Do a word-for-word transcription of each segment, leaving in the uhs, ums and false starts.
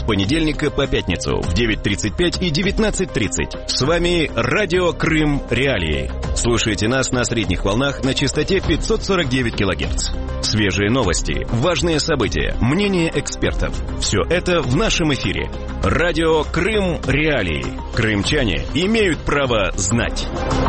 понедельника по пятницу в девять тридцать пять и девятнадцать тридцать. С вами Радио Крым Реалии. Слушайте нас на средних волнах на частоте пятьсот сорок девять килогерц. Свежие новости, важные события, мнения экспертов. Все это в нашем эфире. Радио Крым Реалии. Крымчане имеют право знать.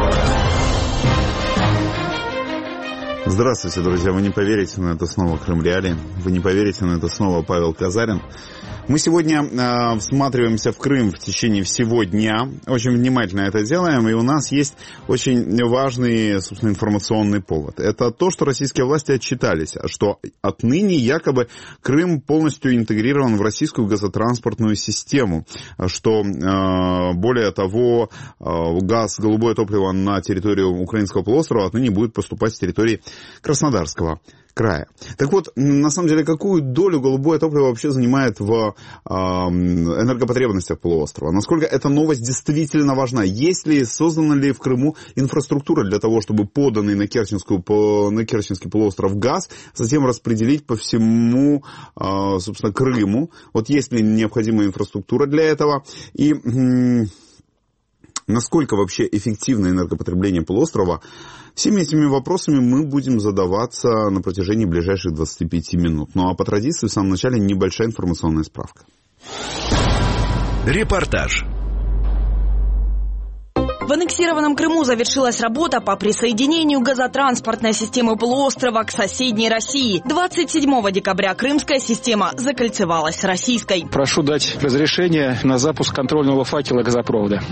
Здравствуйте, друзья. Вы не поверите, но это снова Крым Реалии. Вы не поверите, но это снова Павел Казарин. Мы сегодня э, всматриваемся в Крым в течение всего дня. Очень внимательно это делаем. И у нас есть очень важный, собственно, информационный повод. Это то, что российские власти отчитались, что отныне якобы Крым полностью интегрирован в российскую газотранспортную систему. Что, э, более того, э, газ, голубое топливо на территорию украинского полуострова отныне будет поступать с территории Краснодарского края. Так вот, на самом деле, какую долю голубое топливо вообще занимает в э, энергопотребностях полуострова? Насколько эта новость действительно важна? Есть ли, создана ли в Крыму инфраструктура для того, чтобы поданный на, Керченскую, по, на Керченский полуостров газ затем распределить по всему, э, собственно, Крыму? Вот есть ли необходимая инфраструктура для этого? И э, насколько вообще эффективно энергопотребление полуострова? Всеми этими вопросами мы будем задаваться на протяжении ближайших двадцати пяти минут. Ну а по традиции в самом начале небольшая информационная справка. Репортаж. В аннексированном Крыму завершилась работа по присоединению газотранспортной системы полуострова к соседней России. двадцать седьмого декабря крымская система закольцевалась российской. Прошу дать разрешение на запуск контрольного факела газопровода.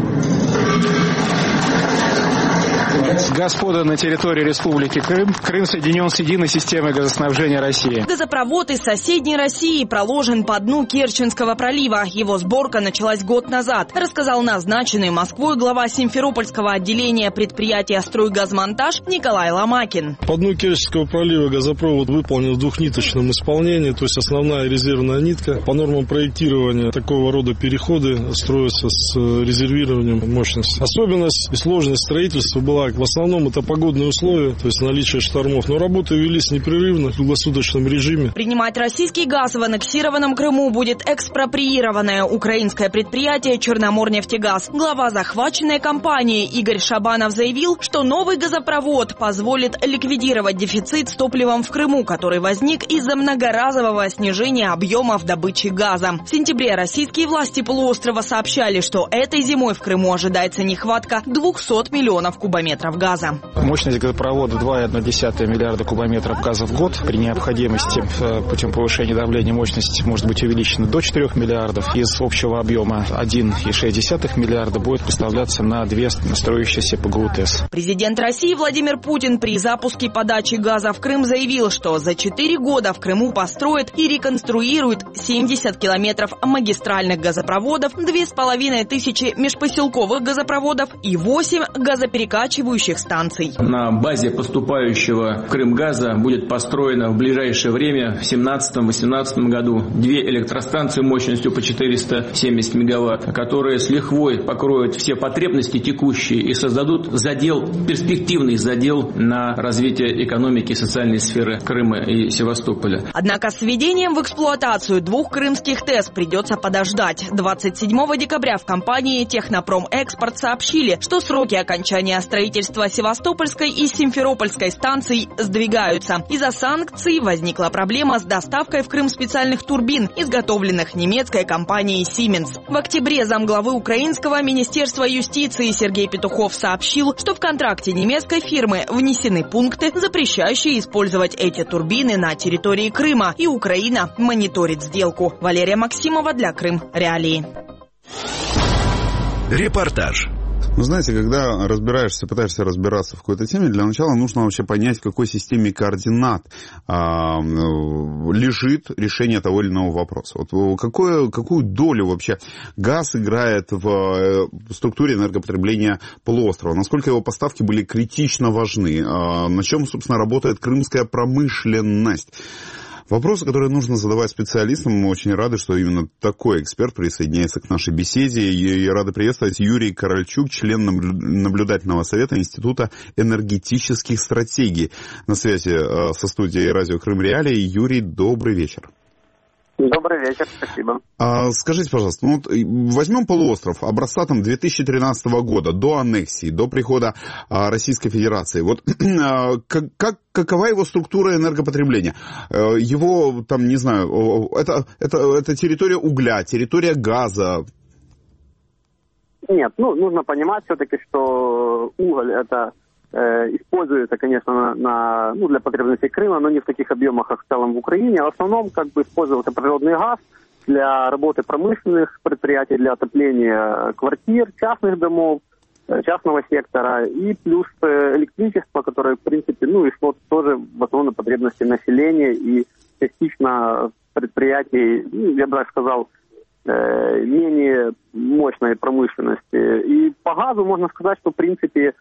Газ подан на территорию Республики Крым. Крым соединен с единой системой газоснабжения России. Газопровод из соседней России проложен по дну Керченского пролива. Его сборка началась год назад, рассказал назначенный Москвой глава Симферопольского отделения предприятия «Стройгазмонтаж» Николай Ломакин. По дну Керченского пролива газопровод выполнен в двухниточном исполнении, то есть основная резервная нитка. По нормам проектирования такого рода переходы строятся с резервированием мощности. Особенность и сложность строительства была в основном это погодные условия, то есть наличие штормов. Но работы велись непрерывно в круглосуточном режиме. Принимать российский газ в аннексированном Крыму будет экспроприированное украинское предприятие «Черноморнефтегаз». Глава захваченной компании Игорь Шабанов заявил, что новый газопровод позволит ликвидировать дефицит с топливом в Крыму, который возник из-за многоразового снижения объемов добычи газа. В сентябре российские власти полуострова сообщали, что этой зимой в Крыму ожидается нехватка двухсот миллионов кубометров газа. Мощность газопровода два и одна десятая миллиарда кубометров газа в год. При необходимости путем повышения давления мощность может быть увеличена до четырёх миллиардов. Из общего объема один и шесть десятых миллиарда будет поставляться на две строящиеся ПГУ-ТЭС. Президент России Владимир Путин при запуске подачи газа в Крым заявил, что за четыре года в Крыму построит и реконструирует семьдесят километров магистральных газопроводов, две с половиной тысячи межпоселковых газопроводов и восемь газоперекачивающих станций. На базе поступающего в Крым газа будет построено в ближайшее время, в семнадцатом-восемнадцатом году, две электростанции мощностью по четыреста семьдесят мегаватт, которые с лихвой покроют все потребности текущие и создадут задел, перспективный задел на развитие экономики и социальной сферы Крыма и Севастополя. Однако с введением в эксплуатацию двух крымских ТЭС придется подождать. двадцать седьмого декабря в компании «Технопром-Экспорт» сообщили, что сроки окончания строительства Севастопольской и Симферопольской станций сдвигаются. Из-за санкций возникла проблема с доставкой в Крым специальных турбин, изготовленных немецкой компанией Siemens. В октябре замглавы украинского министерства юстиции Сергей Петухов сообщил, что в контракте немецкой фирмы внесены пункты, запрещающие использовать эти турбины на территории Крыма, и Украина мониторит сделку. Валерия Максимова для Крым Реалии. Репортаж. Ну, знаете, когда разбираешься, пытаешься разбираться в какой-то теме, для начала нужно вообще понять, в какой системе координат а, лежит решение того или иного вопроса. Вот какое, какую долю вообще газ играет в структуре энергопотребления полуострова, насколько его поставки были критично важны, а, на чем, собственно, работает крымская промышленность. Вопросы, которые нужно задавать специалистам. Мы очень рады, что именно такой эксперт присоединяется к нашей беседе. И рады приветствовать Юрий Корольчук, член наблюдательного совета Института энергетических стратегий. На связи со студией радио Крым Реалии. Юрий, добрый вечер. Добрый вечер, спасибо. А, скажите, пожалуйста, ну, вот возьмем полуостров образца там две тысячи тринадцатого года, до аннексии, до прихода а, Российской Федерации. Вот а, как, как, какова его структура энергопотребления? А, его, там, не знаю, это, это, это территория угля, территория газа? Нет, ну, нужно понимать все-таки, что уголь это э, используется, конечно, на, на, ну, для потребностей Крыма, но не в таких объемах, как в целом в Украине. В основном как бы использовался природный газ для работы промышленных предприятий, для отопления квартир, частных домов, частного сектора, и плюс электричество, которое, в принципе, ну, и шло тоже в основном на потребности населения и частично предприятий, ну, я бы так сказал, менее мощной промышленности. И по газу можно сказать, что, в принципе,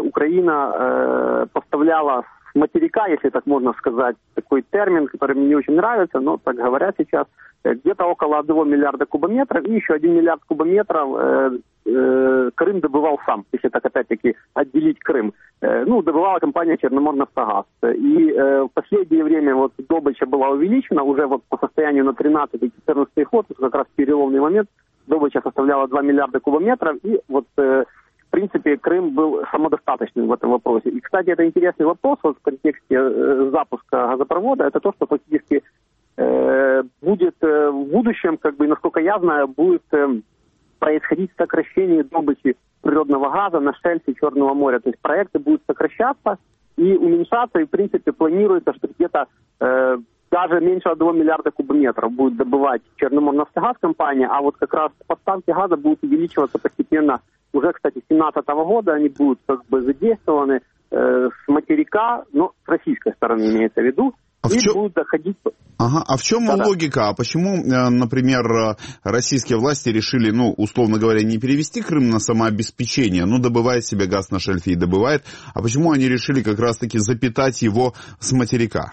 Украина поставляла с материка, если так можно сказать, такой термин, который мне не очень нравится, но так говорят сейчас, где-то около одного миллиарда кубометров, и еще один миллиард кубометров э, э, Крым добывал сам, если так опять-таки отделить Крым. Э, ну, добывала компания Черноморнафтогаз. И э, в последнее время вот добыча была увеличена, уже вот по состоянию на тринадцатый-четырнадцатый год, как раз переломный момент, добыча составляла два миллиарда кубометров, и вот э, в принципе, Крым был самодостаточным в этом вопросе. И, кстати, это интересный вопрос вот в контексте э, запуска газопровода, это то, что фактически э, будет э, в будущем, как бы, насколько я знаю, будет э, происходить сокращение добычи природного газа на шельфе Черного моря. То есть проекты будут сокращаться и уменьшаться, и, в принципе, планируется, что где-то э, даже меньше одного миллиарда кубометров будет добывать Черноморнафтогаз компания, а вот как раз поставки газа будут увеличиваться постепенно. Уже, кстати, с две тысячи семнадцатого года они будут как бы задействованы э, с материка, но с российской стороны имеется в виду, а и в чем... будут доходить... Ага. А в чем Да-да. логика? А почему, например, российские власти решили, ну, условно говоря, не перевести Крым на самообеспечение, ну, добывает себе газ на шельфе и добывает, а почему они решили как раз-таки запитать его с материка?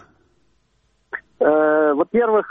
Во-первых,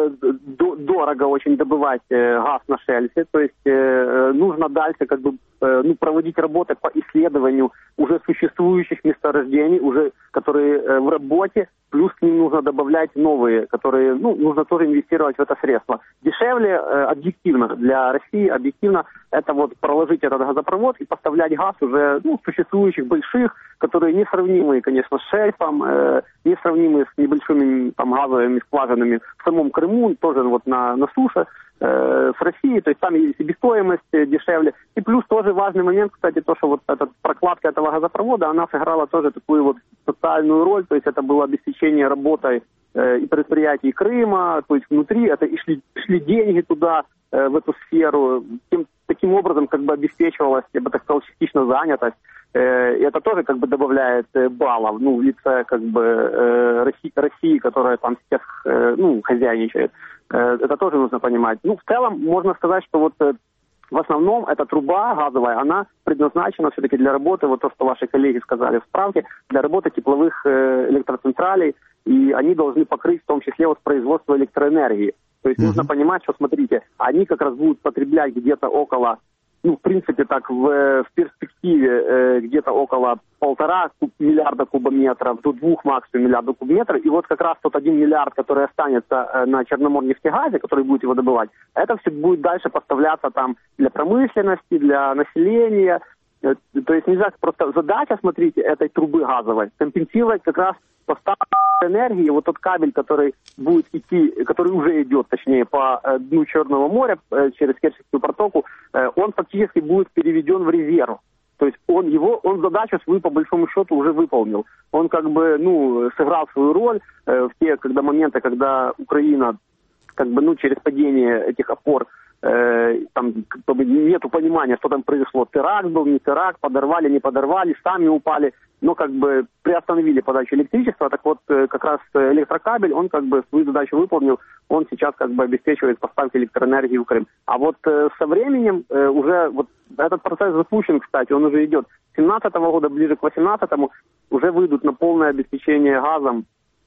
дорого очень добывать газ на шельфе, то есть нужно дальше как бы ну, проводить работы по исследованию уже существующих месторождений, уже которые в работе, плюс к ним нужно добавлять новые, которые, ну, нужно тоже инвестировать в это средство. Дешевле объективно для России, объективно это вот проложить этот газопровод и поставлять газ уже, ну, существующих больших, которые несравнимые, конечно, с шельфом, э, несравнимые с небольшими там газовыми скважинами в самом Крыму, тоже вот на, на суше, э, с Россией, то есть там и себестоимость дешевле. И плюс тоже важный момент, кстати, то, что вот эта прокладка этого газопровода, она сыграла тоже такую вот социальную роль, то есть это было обеспечение работой э, и предприятий Крыма, то есть внутри, это и шли, шли деньги туда, э, в эту сферу, тем, таким образом как бы обеспечивалась, я бы так сказал, частично занятость. И это тоже как бы добавляет баллов, ну, в лице как бы России, России, которая там сейчас, ну, хозяйничает. Это тоже нужно понимать. Ну, в целом, можно сказать, что вот в основном эта труба газовая, она предназначена все-таки для работы, вот то, что ваши коллеги сказали в справке, для работы тепловых электроцентралей, и они должны покрыть в том числе вот производство электроэнергии. То есть mm-hmm. нужно понимать, что, смотрите, они как раз будут потреблять где-то около, ну, в принципе, так, в, в перспективе э, где-то около полтора миллиарда кубометров до двух максимум миллиардов кубометров. И вот как раз тот один миллиард, который останется э, на Черноморнефтегазе, который будет его добывать, это все будет дальше поставляться там для промышленности, для населения. Э, то есть нельзя просто задача, смотрите, этой трубы газовой компенсировать как раз поставку энергии, вот тот кабель, который будет идти, который уже идет, точнее, по э, дну Черного моря э, через Керченскую протоку, э, он фактически будет переведен в резерв. То есть он его, он задачу свою по большому счету уже выполнил. Он как бы, ну, сыграл свою роль э, в те когда моменты, когда Украина, как бы, ну, через падение этих опор, э, там, как бы, нету понимания, что там произошло. Теракт был, не теракт, подорвали, не подорвали, сами упали. Но как бы приостановили подачу электричества, так вот как раз электрокабель, он как бы свою задачу выполнил, он сейчас как бы обеспечивает поставки электроэнергии в Крым. А вот э, со временем э, уже вот этот процесс запущен, кстати, он уже идет. С семнадцатого года, ближе к восемнадцатому, уже выйдут на полное обеспечение газом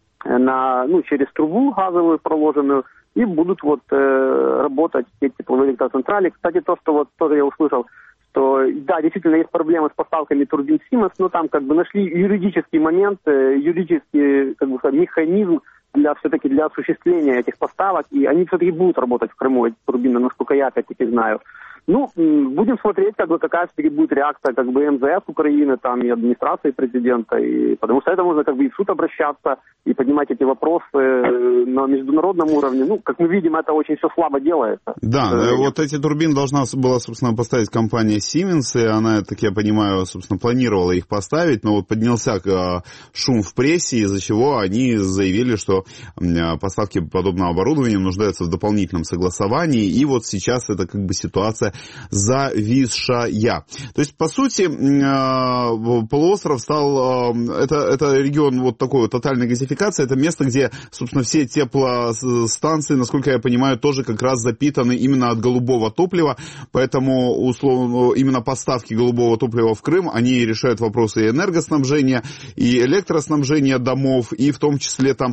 на, ну, через трубу газовую проложенную, и будут вот э, работать эти тепловые электроцентрали. Кстати, то, что вот тоже я услышал, что, да, действительно есть проблемы с поставками турбин Siemens, но там как бы нашли юридический момент, юридический как бы, механизм для все-таки для осуществления этих поставок, и они все-таки будут работать в Крыму, эти турбины, насколько я опять-таки знаю. Ну, будем смотреть, как бы, какая все-таки будет реакция как бы эм зэ эс Украины, там, и администрации президента, и, потому что это можно как бы и в суд обращаться, и поднимать эти вопросы на международном уровне. Ну, как мы видим, это очень все слабо делается. Да, вот эти турбины должна была, собственно, поставить компания Siemens, и она, так я понимаю, собственно, планировала их поставить, но вот поднялся шум в прессе, из-за чего они заявили, что поставки подобного оборудования нуждаются в дополнительном согласовании, и вот сейчас это как бы ситуация зависшая. То есть, по сути, полуостров стал, это, это регион вот такой вот тотальной газификации, это место, где, собственно, все теплостанции, насколько я понимаю, тоже как раз запитаны именно от голубого топлива, поэтому, условно, именно поставки голубого топлива в Крым, они решают вопросы и энергоснабжения, и электроснабжения домов, и в том числе там,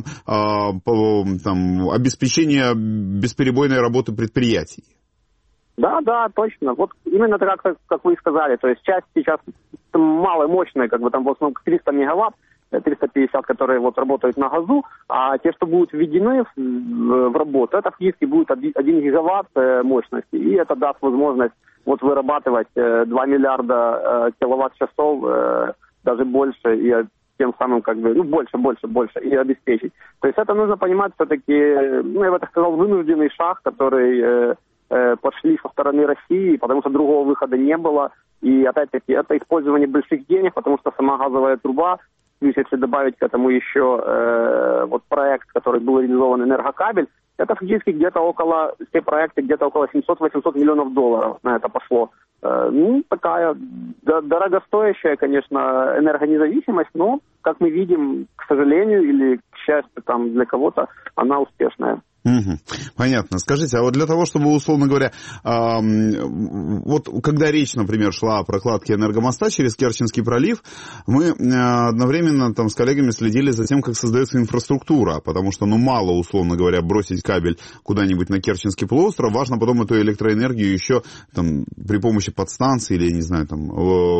там обеспечения бесперебойной работы предприятий. Да, да, точно. Вот именно так, как, как вы и сказали. То есть часть сейчас маломощная, как бы там в основном триста мегаватт, триста пятьдесят, которые вот работают на газу, а те, что будут введены в, в работу, это фактически будет один гигаватт мощности. И это даст возможность вот вырабатывать два миллиарда киловатт-часов, даже больше, и тем самым как бы, ну, больше, больше, больше, и обеспечить. То есть это нужно понимать все-таки, ну, я бы так сказал, вынужденный шаг, который пошли со стороны России, потому что другого выхода не было. И опять-таки это использование больших денег, потому что сама газовая труба, плюс если добавить к этому еще э, вот проект, который был реализован энергокабель, это фактически где-то около, все проекты где-то около семьсот-восемьсот миллионов долларов на это пошло. Э, ну, такая дорогостоящая, конечно, энергонезависимость, но, как мы видим, к сожалению или к счастью там для кого-то, она успешная. Угу. Понятно. Скажите, а вот для того, чтобы, условно говоря, э, вот когда речь, например, шла о прокладке энергомоста через Керченский пролив, мы э, одновременно там с коллегами следили за тем, как создается инфраструктура, потому что, ну, мало, условно говоря, бросить кабель куда-нибудь на Керченский полуостров, важно потом эту электроэнергию еще там при помощи подстанций или, не знаю, там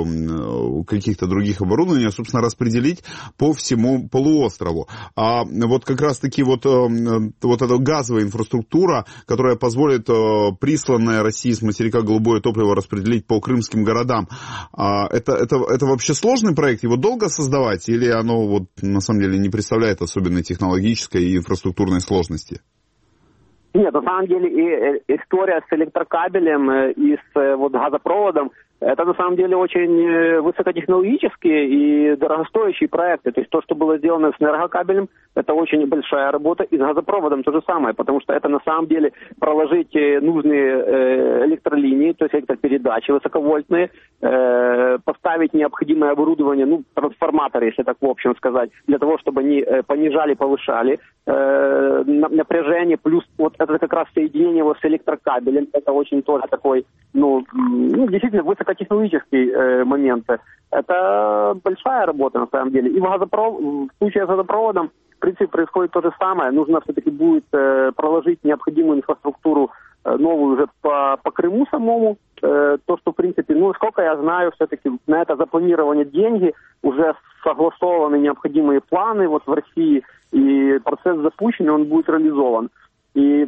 э, каких-то других оборудований, собственно, распределить по всему полуострову. А вот как раз-таки вот, э, вот это газовая инфраструктура, которая позволит э, присланное России с материка голубое топливо распределить по крымским городам. А, это, это, это вообще сложный проект? Его долго создавать? Или оно вот, на самом деле не представляет особенной технологической и инфраструктурной сложности? Нет, на самом деле и история с электрокабелем и с вот, газопроводом, это на самом деле очень высокотехнологические и дорогостоящие проекты. То есть то, что было сделано с энергокабелем, это очень большая работа. И с газопроводом то же самое, потому что это на самом деле проложить нужные электролинии, то есть электропередачи высоковольтные, поставить необходимое оборудование, ну, трансформаторы, если так в общем сказать, для того, чтобы они понижали, повышали напряжение, плюс вот это как раз соединение его с электрокабелем, это очень тоже такой, ну, ну действительно высокотехнологический э, момент. Это большая работа на самом деле. И в, газопровод, в случае с газопроводом, в принципе, происходит то же самое. Нужно все-таки будет э, проложить необходимую инфраструктуру э, новую уже по, по Крыму самому. Э, то, что, в принципе, ну, сколько я знаю, все-таки на это запланированы деньги, уже согласованы необходимые планы вот в России, и процесс запущен, и он будет реализован. И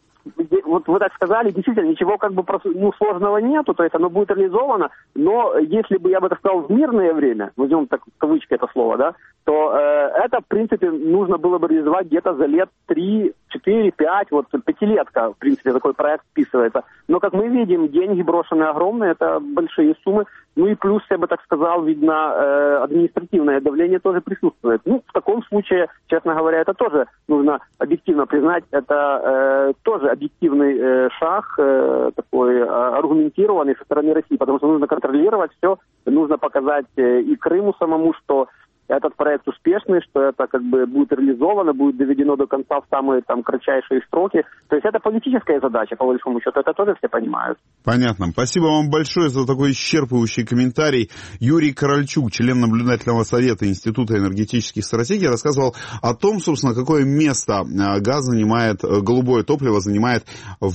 вот вы так сказали, действительно, ничего как бы ну, сложного нету, то есть оно будет реализовано, но если бы, я бы так сказал, в мирное время, возьмем так в кавычки это слово, да, то э, это, в принципе, нужно было бы реализовать где-то за лет три, четыре, пять, вот пятилетка, в принципе, такой проект вписывается. Но, как мы видим, деньги брошенные огромные, это большие суммы, ну и плюс, я бы так сказал, видно, э, административное давление тоже присутствует. Ну, в таком случае, честно говоря, это тоже нужно объективно признать, это э, тоже объективный э, шаг, э, такой э, аргументированный со стороны России, потому что нужно контролировать все, нужно показать э, и Крыму самому, что этот проект успешный, что это как бы будет реализовано, будет доведено до конца в самые там кратчайшие сроки. То есть это политическая задача, по большому счету, это тоже все понимают. Понятно. Спасибо вам большое за такой исчерпывающий комментарий. Юрий Корольчук, член наблюдательного совета Института энергетических стратегий, рассказывал о том, собственно, какое место газ занимает, голубое топливо занимает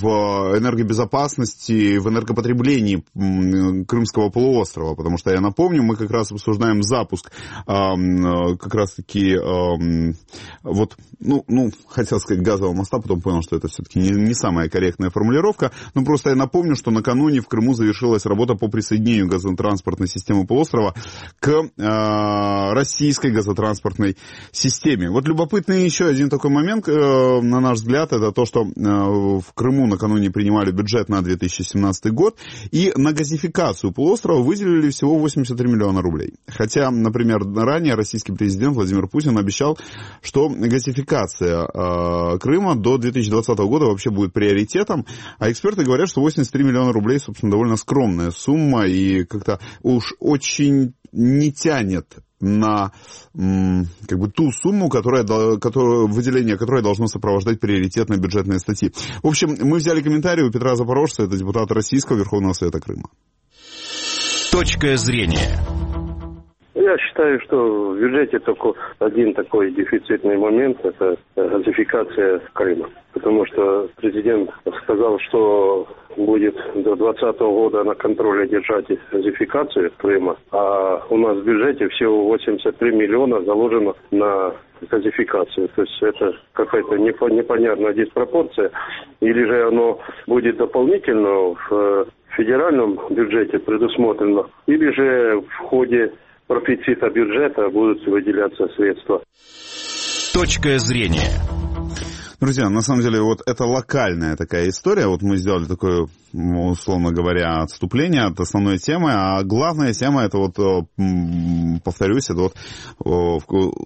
в энергобезопасности, в энергопотреблении Крымского полуострова. Потому что, я напомню, мы как раз обсуждаем запуск как раз-таки э, вот, ну, ну, хотел сказать газового моста, потом понял, что это все-таки не, не самая корректная формулировка. Но просто я напомню, что накануне в Крыму завершилась работа по присоединению газотранспортной системы полуострова к э, российской газотранспортной системе. Вот любопытный еще один такой момент, э, на наш взгляд, это то, что э, в Крыму накануне принимали бюджет на две тысячи семнадцатый год, и на газификацию полуострова выделили всего восемьдесят три миллиона рублей. Хотя, например, ранее российский президент Владимир Путин обещал, что газификация э, Крыма до две тысячи двадцатого года вообще будет приоритетом, а эксперты говорят, что восемьдесят три миллиона рублей, собственно, довольно скромная сумма, и как-то уж очень не тянет на как бы ту сумму, которая, которая, выделение которой должно сопровождать приоритетные бюджетные статьи. В общем, мы взяли комментарий у Петра Запорожца, это депутат Российского Верховного Совета Крыма. Точка зрения. Я считаю, что в бюджете только один такой дефицитный момент – это газификация Крыма. Потому что президент сказал, что будет до двадцатого года на контроле держать газификацию Крыма, а у нас в бюджете всего восемьдесят три миллиона заложено на газификацию. То есть это какая-то непонятная диспропорция. Или же оно будет дополнительно в федеральном бюджете предусмотрено, или же в ходе профицита бюджета будут выделяться средства. Точка зрения. Друзья, на самом деле, вот это локальная такая история. Вот мы сделали такое, условно говоря, отступление от основной темы, а главная тема, это вот, повторюсь, это вот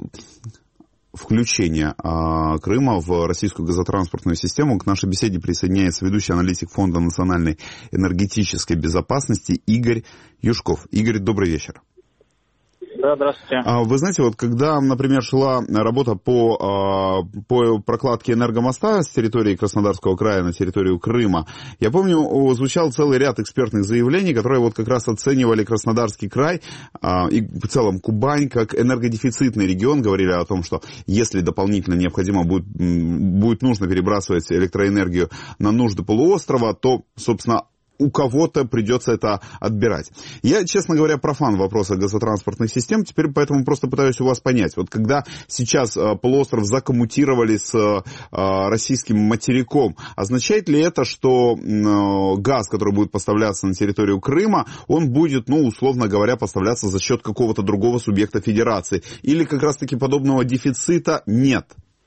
включение Крыма в российскую газотранспортную систему. К нашей беседе присоединяется ведущий аналитик Фонда национальной энергетической безопасности Игорь Юшков. Игорь, добрый вечер. Да, здравствуйте. Вы знаете, вот когда, например, шла работа по, по прокладке энергомоста с территории Краснодарского края на территорию Крыма, я помню, звучал целый ряд экспертных заявлений, которые вот как раз оценивали Краснодарский край и в целом Кубань как энергодефицитный регион, говорили о том, что если дополнительно необходимо будет, будет нужно перебрасывать электроэнергию на нужды полуострова, то, собственно, у кого-то придется это отбирать. Я, честно говоря, профан вопроса газотранспортных систем, теперь поэтому просто пытаюсь у вас понять. Вот когда сейчас полуостров закоммутировали с российским материком, означает ли это, что газ, который будет поставляться на территорию Крыма, он будет, ну, условно говоря, поставляться за счет какого-то другого субъекта федерации? Или как раз-таки подобного дефицита нет?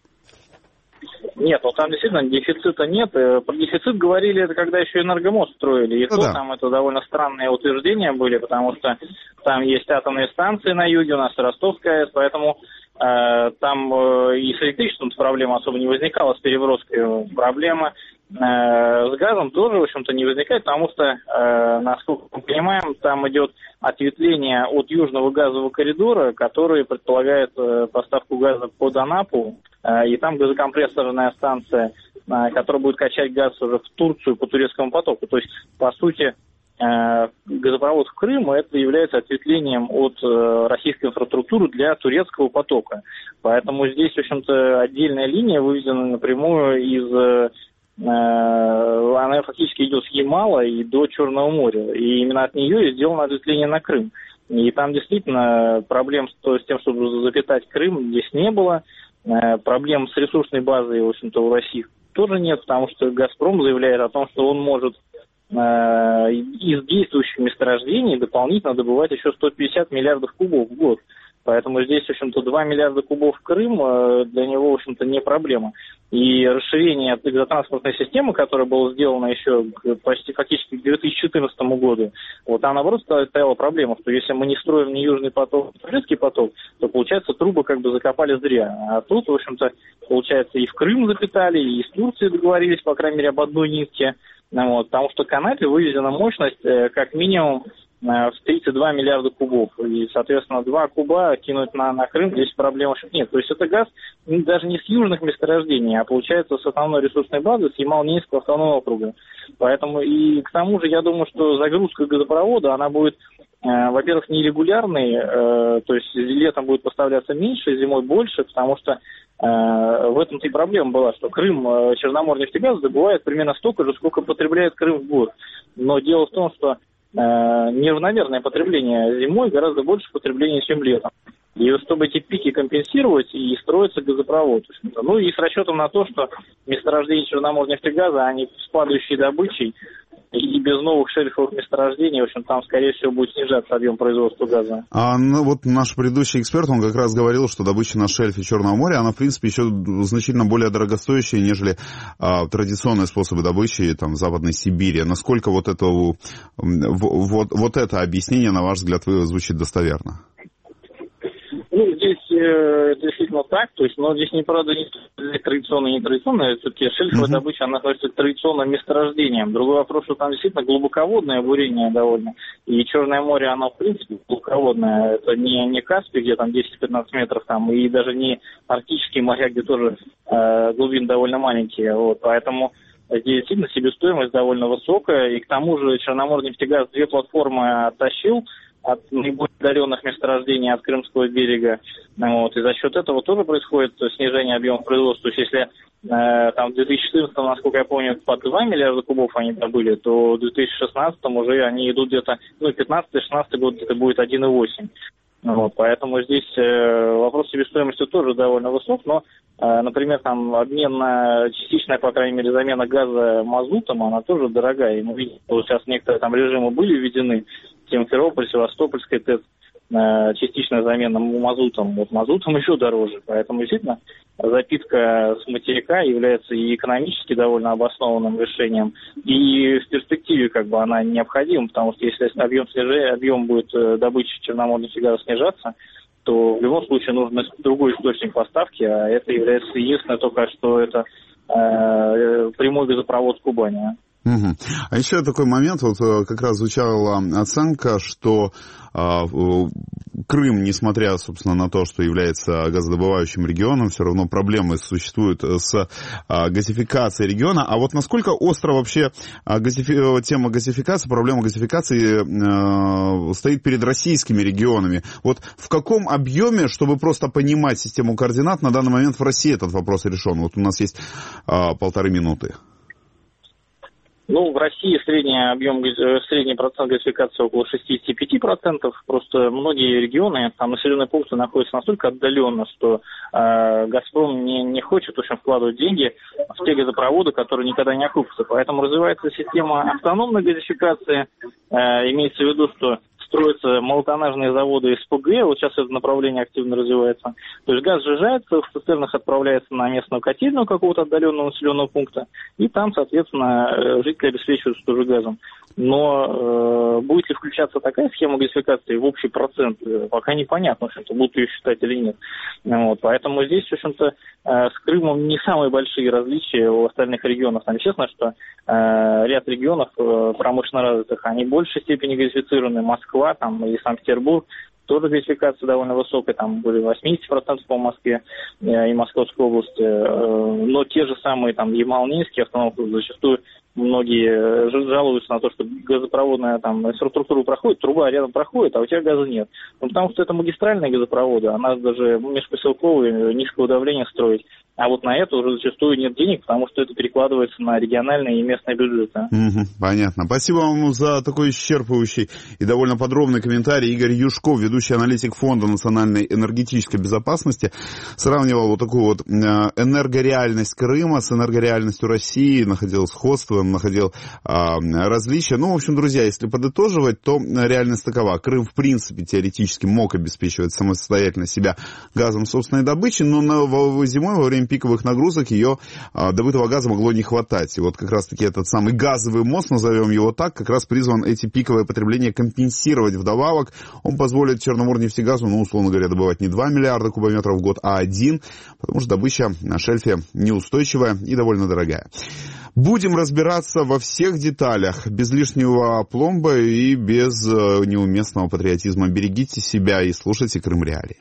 Нет, ну там действительно дефицита нет. Про дефицит говорили, это когда еще энергомост строили. И ну, то да. Там это довольно странные утверждения были, потому что там есть атомные станции на юге, у нас Ростовская АЭС, поэтому э, там э, и с электричеством проблема особо не возникала, с переброской проблема. Э, с газом тоже, в общем-то, не возникает, потому что, э, насколько мы понимаем, там идет ответвление от южного газового коридора, который предполагает э, поставку газа под Анапу, э, и там газокомпрессорная станция, э, которая будет качать газ уже в Турцию по турецкому потоку. То есть, по сути, э, газопровод в Крым это является ответвлением от э, российской инфраструктуры для турецкого потока. Поэтому здесь, в общем-то, отдельная линия выведена напрямую из... Э, она фактически идет с Ямала и до Черного моря. И именно от нее и сделано ответвление на Крым. И там действительно проблем с тем, чтобы запитать Крым, здесь не было. Проблем с ресурсной базой, в общем-то, у России тоже нет, потому что «Газпром» заявляет о том, что он может из действующих месторождений дополнительно добывать еще сто пятьдесят миллиардов кубов в год. Поэтому здесь, в общем-то, два миллиарда кубов в Крым для него, в общем-то, не проблема. И расширение газотранспортной системы, которое было сделано еще почти фактически к две тысячи четырнадцатому году, вот там, наоборот, стояла проблема, что если мы не строим ни Южный поток, ни Турецкий поток, то, получается, трубы как бы закопали зря. А тут, в общем-то, получается, и в Крым запитали, и с Турцией договорились, по крайней мере, об одной нитке. Вот, потому что к Анапе вывезена мощность как минимум в тридцать два миллиарда кубов. И, соответственно, два куба кинуть на, на Крым, здесь проблем вообще нет. То есть это газ даже не с южных месторождений, а получается с основной ресурсной базы, с Ямал-Ненецкого автономного округа. Поэтому и к тому же я думаю, что загрузка газопровода, она будет, э, во-первых, нерегулярной, э, то есть летом будет поставляться меньше, зимой больше, потому что э, в этом-то и проблема была, что Крым, э, Черноморнефтегаз добывает примерно столько же, сколько потребляет Крым в год. Но дело в том, что неравномерное потребление зимой гораздо больше потребления, чем летом. И чтобы эти пики компенсировать, и строится газопровод. Ну и с расчетом на то, что месторождения Черноморнефтегаза, они с падающей добычей и без новых шельфовых месторождений, в общем, там, скорее всего, будет снижаться объем производства газа. А ну, вот наш предыдущий эксперт, он как раз говорил, что добыча на шельфе Черного моря, она, в принципе, еще значительно более дорогостоящая, нежели а, традиционные способы добычи там, в Западной Сибири. Насколько вот это, вот, вот это объяснение, на ваш взгляд, звучит достоверно? Ну, здесь э, действительно так, то есть, но здесь, не правда, не традиционно и нетрадиционно, все-таки шельфовая uh-huh. добыча, она относится к традиционным месторождениям. Другой вопрос, что там действительно глубоководное бурение довольно, и Черное море, оно, в принципе, глубоководное, это не, не Каспий, где там десять-пятнадцать метров, там, и даже не Арктические моря, где тоже э, глубины довольно маленькие, вот, поэтому здесь действительно себестоимость довольно высокая, и к тому же Черноморнефтегаз две платформы оттащил от наиболее удаленных месторождений от Крымского берега. Вот, и за счет этого тоже происходит снижение объема производства. То есть если э, там в две тысячи четырнадцатом, насколько я помню, по два миллиарда кубов они добыли, то в две тысячи шестнадцатом уже они идут где-то, ну, пятнадцатый-шестнадцатый год где-то будет один и восемь. Вот, поэтому здесь э, вопрос себестоимости тоже довольно высок, но, э, например, там обмен на частичная, по крайней мере, замена газа мазутом, она тоже дорогая. И мы видим, что сейчас некоторые там режимы были введены, Симферополь, Севастопольская ТЭЦ, э, частичная замена мазутом. Вот мазутом еще дороже, поэтому действительно запитка с материка является и экономически довольно обоснованным решением, и в перспективе как бы она необходима, потому что если объем, снижения, объем будет добычи Черноморнефтегаза снижаться, то в любом случае нужен другой источник поставки, а это является единственное только, что это э, прямой газопровод в Кубани. Угу. А еще такой момент, вот как раз звучала оценка, что э, Крым, несмотря, собственно, на то, что является газодобывающим регионом, все равно проблемы существуют с э, газификацией региона. А вот насколько остро вообще э, газифи... тема газификации, проблема газификации э, стоит перед российскими регионами? Вот в каком объеме, чтобы просто понимать систему координат, на данный момент в России этот вопрос решен? Вот у нас есть э, полторы минуты. Ну, в России средний объем, средний процент газификации около шестьдесят пять процентов. Просто многие регионы, там населенные пункты находятся настолько отдаленно, что э, «Газпром» не, не хочет, в общем, вкладывать деньги в те газопроводы, которые никогда не окупятся. Поэтому развивается система автономной газификации. Э, имеется в виду, что строятся малотоннажные заводы СПГ, вот сейчас это направление активно развивается. То есть газ сжижается, в цистернах отправляется на местную котельную какого-то отдаленного населенного пункта, и там, соответственно, жители обеспечиваются тоже газом. Но э, будет ли включаться такая схема газификации в общий процент, пока непонятно, в общем-то, будут ее считать или нет. Вот, поэтому здесь, в общем-то, э, с Крымом не самые большие различия у остальных регионов. Там, естественно, что э, ряд регионов э, промышленно развитых, они в большей степени газифицированы. Москва там, и Санкт-Петербург, тоже газификация довольно высокая, там более восемьдесят процентов по Москве э, и Московской области. Э, но те же самые там Ямал-Ненецкий автономный, зачастую многие жалуются на то, что газопроводная там инфраструктура проходит, труба рядом проходит, а у тебя газа нет. Ну, потому что это магистральные газопроводы, а нас даже межпоселковые, низкого давления строить. А вот на это уже зачастую нет денег, потому что это перекладывается на региональные и местные бюджеты. Угу, понятно. Спасибо вам за такой исчерпывающий и довольно подробный комментарий. Игорь Юшков, ведущий аналитик Фонда национальной энергетической безопасности, сравнивал вот такую вот энергореальность Крыма с энергореальностью России, находил сходство, находил а, различия. Ну, в общем, друзья, если подытоживать, то реальность такова. Крым, в принципе, теоретически мог обеспечивать самостоятельно себя газом собственной добычи, но на, зимой во время пиковых нагрузок ее а, добытого газа могло не хватать. И вот как раз-таки этот самый газовый мост, назовем его так, как раз призван эти пиковые потребления компенсировать вдобавок. Он позволит Черноморнефтегазу, ну, условно говоря, добывать не два миллиарда кубометров в год, а один, потому что добыча на шельфе неустойчивая и довольно дорогая. Будем разбираться во всех деталях, без лишнего пломба и без неуместного патриотизма. Берегите себя и слушайте Крым Реалии.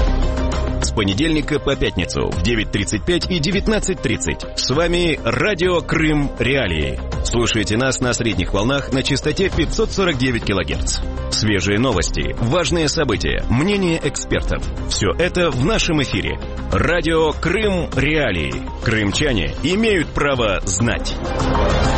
С понедельника по пятницу в девять тридцать пять и девятнадцать тридцать. С вами Радио Крым Реалии. Слушайте нас на средних волнах на частоте пятьсот сорок девять килогерц. Свежие новости, важные события, мнения экспертов. Все это в нашем эфире. Радио Крым Реалии. Крымчане имеют право знать.